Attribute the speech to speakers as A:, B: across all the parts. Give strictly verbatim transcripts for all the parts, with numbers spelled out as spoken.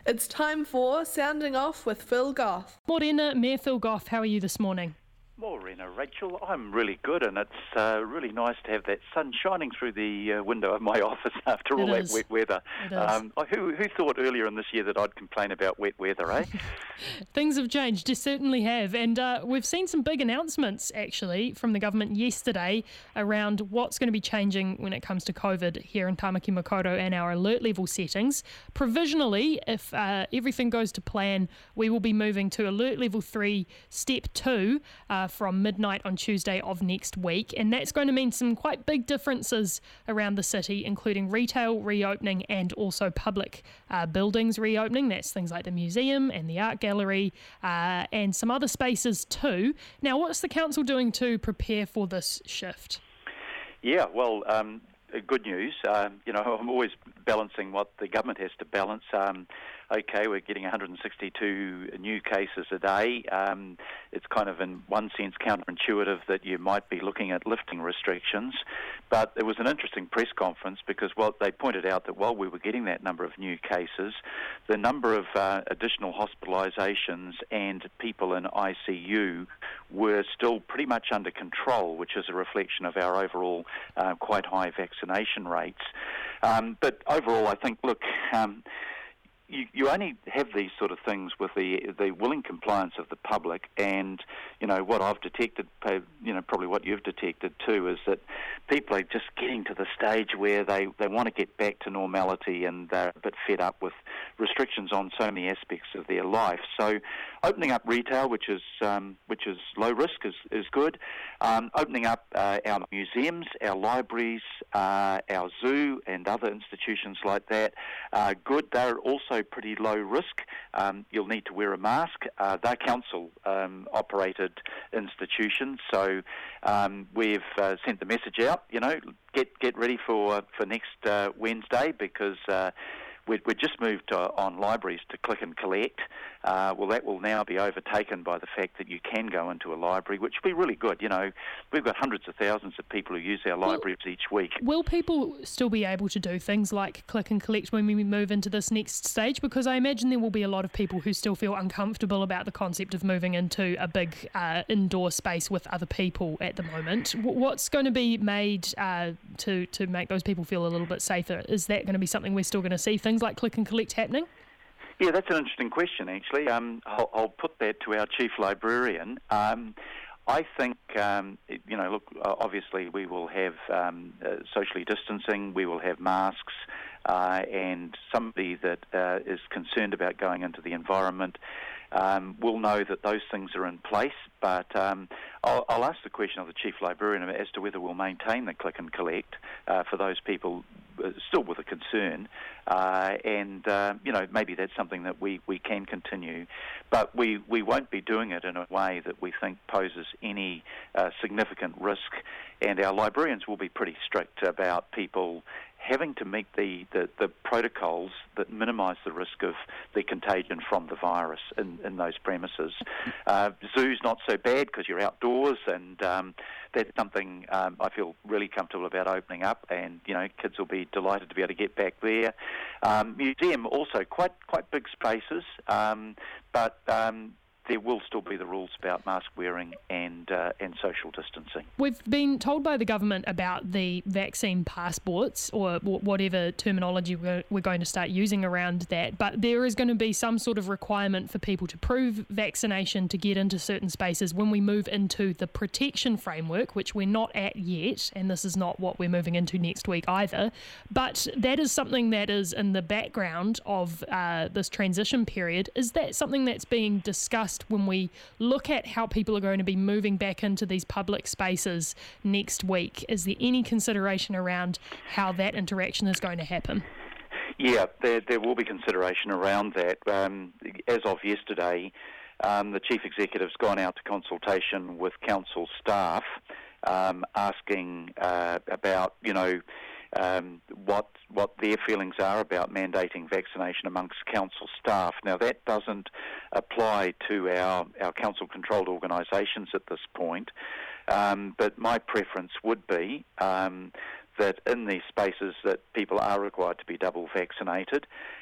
A: It's time for Sounding Off with Phil Goff.
B: Morena, Mayor Phil Goff, how are you this morning?
C: Morena, Rachel, I'm really good, and it's uh, really nice to have that sun shining through the uh, window of my office after all
B: It
C: that
B: is.
C: wet weather.
B: It is.
C: Um, who, who thought earlier in this year that I'd complain about wet weather, eh?
B: Things have changed, just certainly have, and uh, we've seen some big announcements actually from the government yesterday around what's going to be changing when it comes to COVID here in Tamaki Makaurau and our alert level settings. Provisionally, if uh, everything goes to plan, we will be moving to alert level three, step two, uh, from midnight on Tuesday of next week, and that's going to mean some quite big differences around the city, including retail reopening and also public uh, buildings reopening. That's things like the museum and the art gallery uh, and some other spaces too. Now, what's the council doing to prepare for this shift?
C: Yeah, well, um, good news. Um, you know, I'm always balancing what the government has to balance. Um, okay, we're getting one hundred sixty-two new cases a day. Um, it's kind of in one sense counterintuitive that you might be looking at lifting restrictions, but it was an interesting press conference because well, they pointed out that while we were getting that number of new cases, the number of uh, additional hospitalisations and people in I C U were still pretty much under control, which is a reflection of our overall uh, quite high vaccination rates. Um, but overall, I think, look, um, You, you only have these sort of things with the the willing compliance of the public, and you know what I've detected, you know probably what you've detected too, is that people are just getting to the stage where they, they want to get back to normality, and they're a bit fed up with restrictions on so many aspects of their life. So, opening up retail, which is um, which is low risk, is is good. Um, opening up uh, our museums, our libraries, uh, our zoo, and other institutions like that, uh, good. They're also pretty low risk. Um, you'll need to wear a mask. Uh, they're council um, operated institutions, so um, we've uh, sent the message out. You know, get get ready for for next uh, Wednesday because. Uh, We'd, we'd just moved uh, on libraries to click and collect. Uh, well, that will now be overtaken by the fact that you can go into a library, which will be really good. You know, we've got hundreds of thousands of people who use our libraries will, each week.
B: Will people still be able to do things like click and collect when we move into this next stage? Because I imagine there will be a lot of people who still feel uncomfortable about the concept of moving into a big uh, indoor space with other people at the moment. What's going to be made uh, to, to make those people feel a little bit safer? Is that going to be something we're still going to see? Things like click and collect happening?
C: Yeah, that's an interesting question, actually. Um, I'll, I'll put that to our chief librarian. Um, I think, um, you know, look, obviously we will have um, uh, socially distancing, we will have masks, uh, and somebody that uh, is concerned about going into the environment um, will know that those things are in place, but um, I'll, I'll ask the question of the chief librarian as to whether we'll maintain the click and collect uh, for those people uh, still with a concern, uh, and uh, you know maybe that's something that we, we can continue, but we, we won't be doing it in a way that we think poses any uh, significant risk, and our librarians will be pretty strict about people having to meet the, the, the protocols that minimise the risk of the contagion from the virus in, in those premises. Uh, zoos not so bad because you're outdoors, and um, that's something um, I feel really comfortable about opening up, and you know kids will be delighted to be able to get back there. Um, museum also quite quite big spaces, um, but um, there will still be the rules about mask wearing and uh, and social distancing.
B: We've been told by the government about the vaccine passports, or whatever terminology we're going to start using around that, but there is going to be some sort of requirement for people to prove vaccination to get into certain spaces when we move into the protection framework, which we're not at yet, and this is not what we're moving into next week either, but that is something that is in the background of uh, this transition period. Is that something that's being discussed when we look at how people are going to be moving back into these public spaces next week? Is there any consideration around how that interaction is going to happen?
C: Yeah, there, there will be consideration around that. Um, as of yesterday, um, the Chief Executive's gone out to consultation with council staff, um, asking uh, about, you know, Um, what what their feelings are about mandating vaccination amongst council staff. Now, that doesn't apply to our, our council-controlled organisations at this point, um, but my preference would be um, that in these spaces that people are required to be double vaccinated,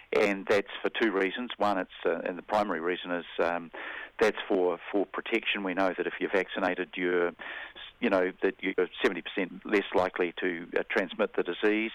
C: and that's for two reasons. One, it's uh, and the primary reason is um, that's for, for protection. We know that if you're vaccinated, you're you know that you're seventy percent less likely to uh, transmit the disease,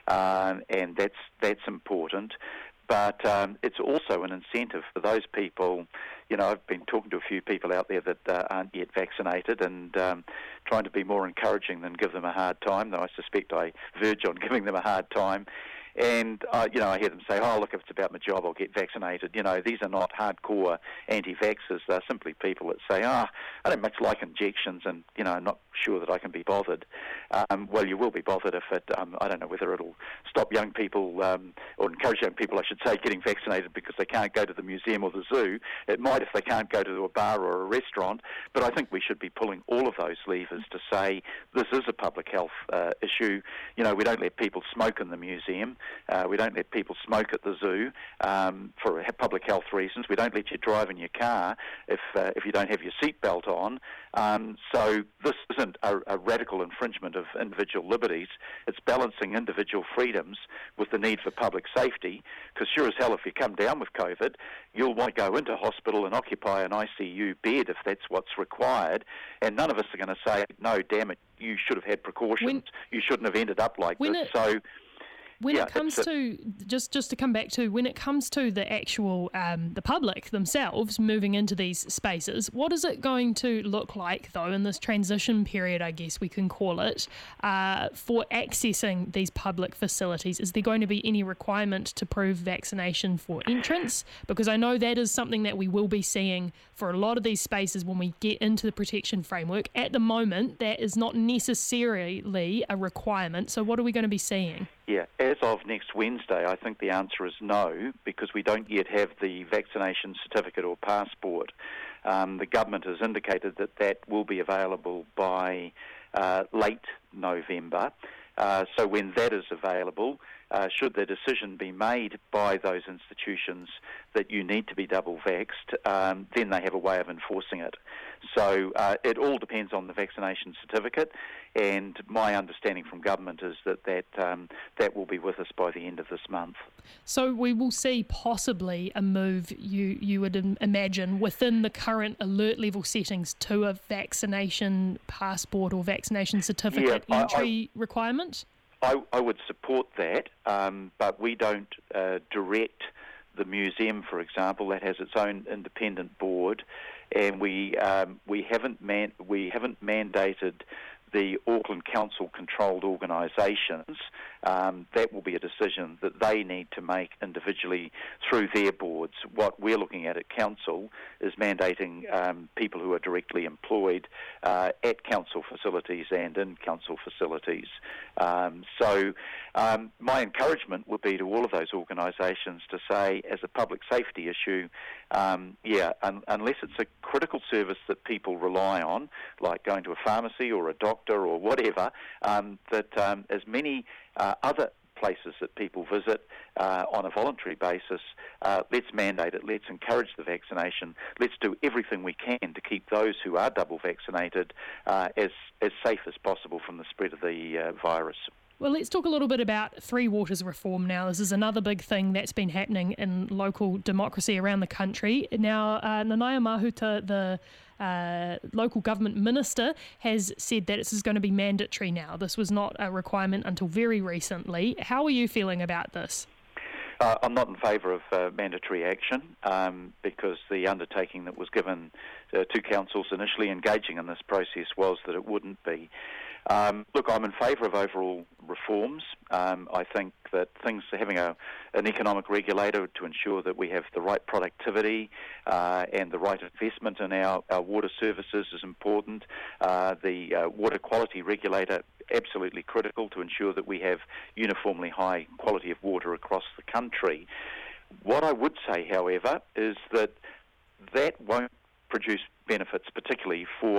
C: um, and that's that's important. But um, it's also an incentive for those people. You know, I've been talking to a few people out there that uh, aren't yet vaccinated and um, trying to be more encouraging than give them a hard time, though I suspect I verge on giving them a hard time. And, uh, you know, I hear them say, oh, look, if it's about my job, I'll get vaccinated. You know, these are not hardcore anti-vaxxers. They're simply people that say, ah, oh, I don't much like injections and, you know, I'm not sure that I can be bothered. Um, well, you will be bothered if it, um, I don't know whether it'll stop young people, um, or encourage young people, I should say, getting vaccinated because they can't go to the museum or the zoo. It might if they can't go to a bar or a restaurant. But I think we should be pulling all of those levers to say this is a public health uh, issue. You know, we don't let people smoke in the museum. Uh, we don't let people smoke at the zoo um, for public health reasons. We don't let you drive in your car if uh, if you don't have your seatbelt on. Um, so this isn't a, a radical infringement of individual liberties. It's balancing individual freedoms with the need for public safety, because sure as hell if you come down with COVID, you'll want to go into hospital and occupy an I C U bed if that's what's required, and none of us are going to say, no, damn it, you should have had precautions. When, you shouldn't have ended up like this.
B: It-
C: so.
B: When
C: yeah,
B: it comes to, just just to come back to, when it comes to the actual, um, the public themselves moving into these spaces, what is it going to look like, though, in this transition period, I guess we can call it, uh, for accessing these public facilities? Is there going to be any requirement to prove vaccination for entrance? Because I know that is something that we will be seeing for a lot of these spaces when we get into the protection framework. At the moment, that is not necessarily a requirement. So what are we going to be seeing?
C: Yeah, as of next Wednesday, I think the answer is no, because we don't yet have the vaccination certificate or passport. Um, the government has indicated that that will be available by uh, late November. Uh, so when that is available, uh, should the decision be made by those institutions that you need to be double vaxxed, um, then they have a way of enforcing it. So uh, it all depends on the vaccination certificate, and my understanding from government is that that, um, that will be with us by the end of this month.
B: So we will see possibly a move, you, you would imagine, within the current alert level settings to a vaccination passport or vaccination certificate
C: yeah,
B: entry
C: I, I,
B: requirement?
C: I, I would support that, um, but we don't uh, direct the museum, for example. That has its own independent board, and we um, we haven't man- we haven't mandated the Auckland Council-controlled organisations. Um, that will be a decision that they need to make individually through their boards. What we're looking at at Council is mandating um, people who are directly employed uh, at Council facilities and in Council facilities. Um, so um, my encouragement would be to all of those organisations to say, as a public safety issue, um, yeah, un- unless it's a critical service that people rely on, like going to a pharmacy or a doctor or whatever, um, that um, as many uh, other places that people visit uh, on a voluntary basis, uh, let's mandate it, let's encourage the vaccination, let's do everything we can to keep those who are double vaccinated uh, as, as safe as possible from the spread of the uh, virus.
B: Well, let's talk a little bit about Three Waters reform now. This is another big thing that's been happening in local democracy around the country. Now, uh, Nanaia Mahuta, the uh, local government minister, has said that this is going to be mandatory now. This was not a requirement until very recently. How are you feeling about this?
C: Uh, I'm not in favour of uh, mandatory action um, because the undertaking that was given uh, to councils initially engaging in this process was that it wouldn't be. Um, look, I'm in favour of overall reforms. Um, I think that things, having a, an economic regulator to ensure that we have the right productivity uh, and the right investment in our, our water services is important. Uh, the uh, water quality regulator, absolutely critical to ensure that we have uniformly high quality of water across the country. What I would say, however, is that that won't produce benefits, particularly for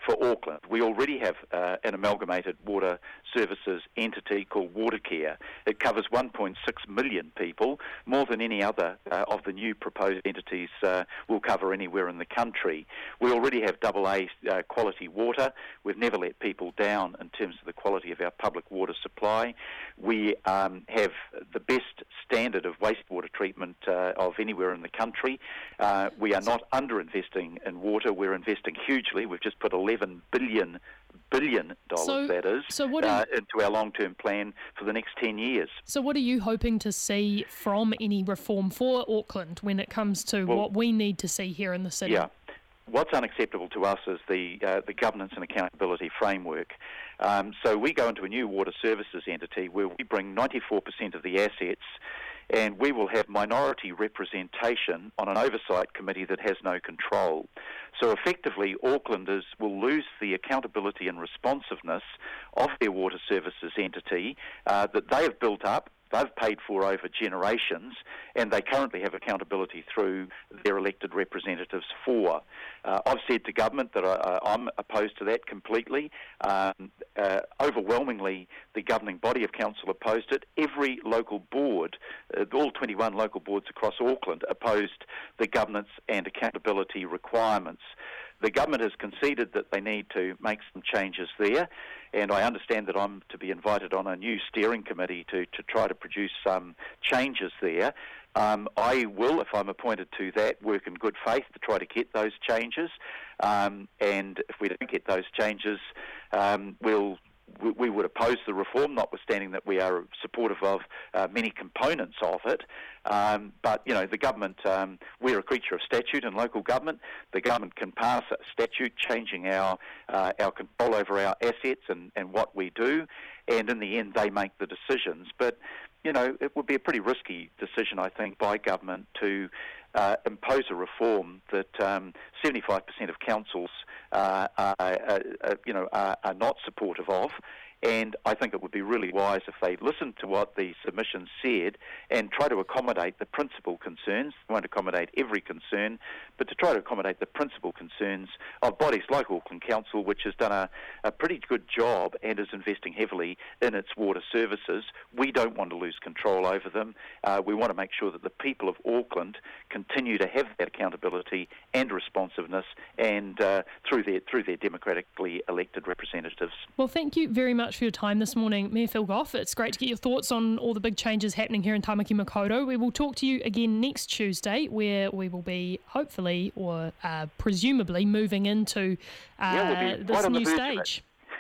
C: for Auckland. We already have uh, an amalgamated water services entity called Watercare. It covers one point six million people, more than any other uh, of the new proposed entities uh, will cover anywhere in the country. We already have double A uh, quality water. We've never let people down in terms of the quality of our public water supply. We um, have the best standard of wastewater treatment uh, of anywhere in the country. Uh, we are not under-investing in water. We're investing hugely. We've just put eleven billion billion dollars,
B: so,
C: that is,
B: so what
C: uh,
B: you,
C: into our long-term plan for the next ten years.
B: So what are you hoping to see from any reform for Auckland when it comes to
C: well,
B: what we need to see here in the city?
C: Yeah. What's unacceptable to us is the uh, the governance and accountability framework. Um, so we go into a new water services entity where we bring ninety-four percent of the assets, and we will have minority representation on an oversight committee that has no control. So effectively, Aucklanders will lose the accountability and responsiveness of their water services entity uh, that they have built up, they've paid for over generations, and they currently have accountability through their elected representatives for. Uh, I've said to government that I, I'm opposed to that completely. Um, uh, overwhelmingly, the governing body of council opposed it. Every local board, uh, all twenty-one local boards across Auckland, opposed the governance and accountability requirements. The government has conceded that they need to make some changes there, and I understand that I'm to be invited on a new steering committee to, to try to produce some changes there. Um, I will, if I'm appointed to that, work in good faith to try to get those changes, um, and if we don't get those changes, um, we'll we would oppose the reform, notwithstanding that we are supportive of uh, many components of it. Um, but, you know, the government, um, we're a creature of statute in local government. The government can pass a statute changing our uh, our control over our assets and, and what we do, and in the end they make the decisions. But, you know, it would be a pretty risky decision, I think, by government to uh, impose a reform that um, seventy-five percent of councils uh, are, uh, uh, you know, are, are not supportive of. And I think it would be really wise if they listened to what the submission said and try to accommodate the principal concerns. They won't accommodate every concern, but to try to accommodate the principal concerns of bodies like Auckland Council, which has done a, a pretty good job and is investing heavily in its water services. We don't want to lose control over them. Uh, we want to make sure that the people of Auckland continue to have that accountability and responsiveness, and uh, through their through their democratically elected representatives.
B: Well, thank you very much for your time this morning, Mayor Phil Goff. It's great to get your thoughts on all the big changes happening here in Tamaki Makaurau. We will talk to you again next Tuesday, where we will be hopefully or uh, presumably moving into uh,
C: yeah, we'll
B: this new stage.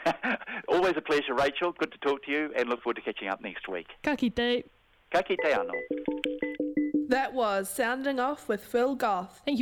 C: Always a pleasure, Rachel. Good to talk to you, and look forward to catching up next week.
B: Ka kite.
C: Ka kite anō.
A: That was Sounding Off with Phil Goff.
B: Thank you.